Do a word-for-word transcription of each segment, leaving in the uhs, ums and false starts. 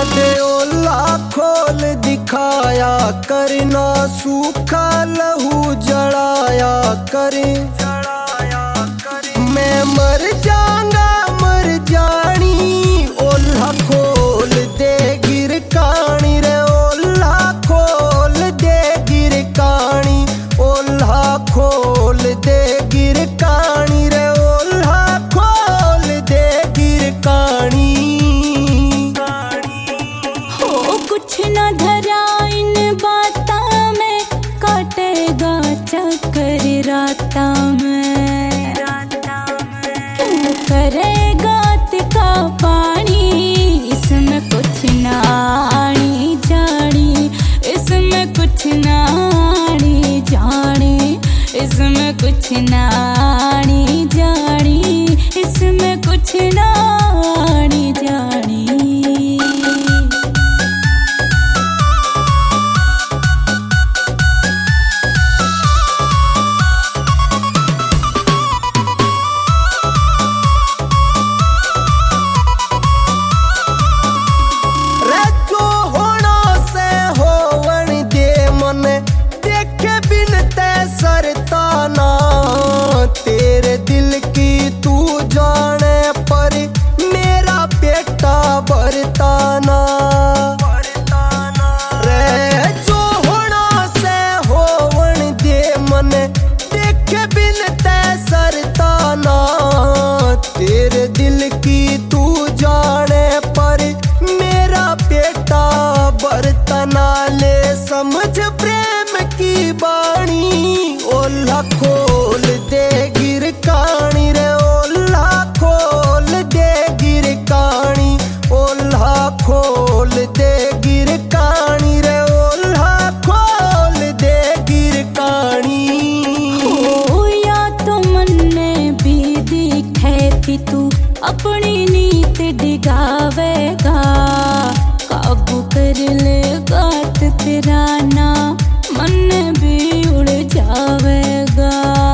दे ओला खोल दिखाया करना सूखा लहू जड़ाया करे मैं मर जाऊंगा मर जानी ओला खोल दे गिर कानी रे ओला खोल दे गिर कानी ओला खोल दे गिर कानी रे ओला खोल दे गिर कानी कुछ न धरा इन बाता में काटेगा चक्कर राता में क्यों करेगा तिका पानी इसमें कुछ ना आनी जानी इसमें कुछ ना आनी जानी इसमें कुछ ना आनी जानी इसमें कुछ ना आनी जानी तेरे दिल की तू जाने पर मेरा बेटा बरताना रे जो होना से होवन दे मन देखे बिन ते सरताना तेरे दिल की तू जाने पर मेरा बेटा बरतना ले समझ प्रेम की बाणी ओला खोल दे गिर कानी रे ओला खोल दे गिर कानी ओला खोल दे गिर कानी रे ओला खोल दे गिर कानी हो या तो मन में भी दिखे थी तू अपनी नीत डिगावेगा काबू कर लेगा तो तेरा ना मन भी उड़ जावेगा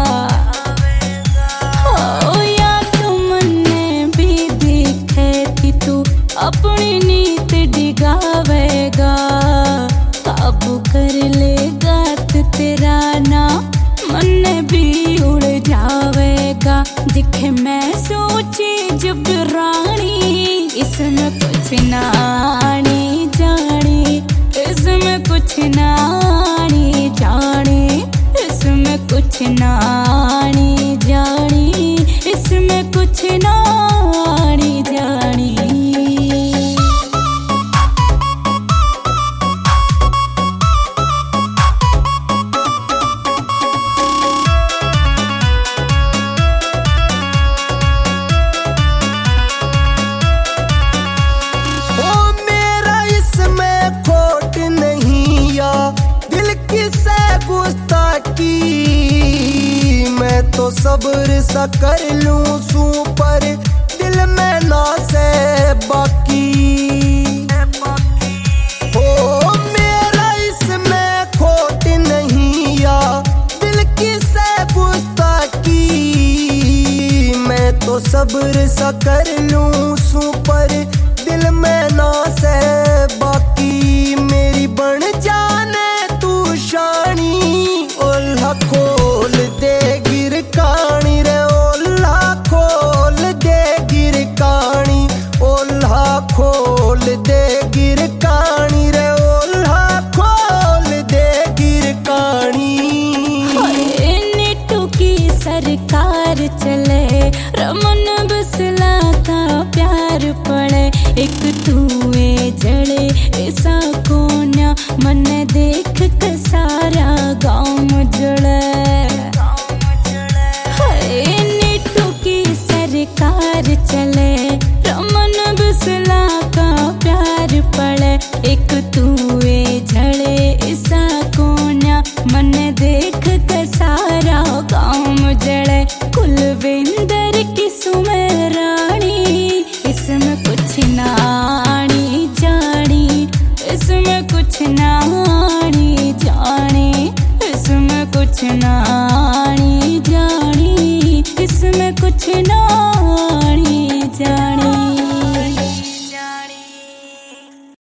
हो या तो मन में भी दिखे थी तू अपनी नीत डिगावेगा काबू कर लेगा तो तेरा ना मन भी उड़ जावेगा दिखे मैं सोची जब रानी इसमें कुछ ना आनी जानी इसमें कुछ ना आनी जानी इसमें कुछ ना आनी जानी इसमें कुछ ना आनी जानी मैं तो सब्र सा कर लूं सू पर दिल में ना से बाकी हो मेरा इसमें खोट नहीं या दिल की से गुस्ताखी मैं तो सब्र सा कर लूं सू पर दिल में ना से बाकी मेरी बन जाने तू शानी ओला खोल दे गिर कानी रे ओला खोल दे गिर कानी ओला खोल दे गिर कानी रे ओला खोल दे गिर कानी निट्टू की सरकार चले रमन बसला का प्यार पड़े एक तूए जड़े ऐसा कोन्या मन देख के सारा गाँव जड़े निट्टू की सरकार चले रमन बसला का प्यार पड़े एक तूए झड़े ऐसा कोन्या मन देख के सारा गाँव जड़े कुलविंदर की सुमेरानी इसमें कुछ ना आनी जानी इसमें कुछ ना आनी जानी इसमें कुछ ना आनी जानी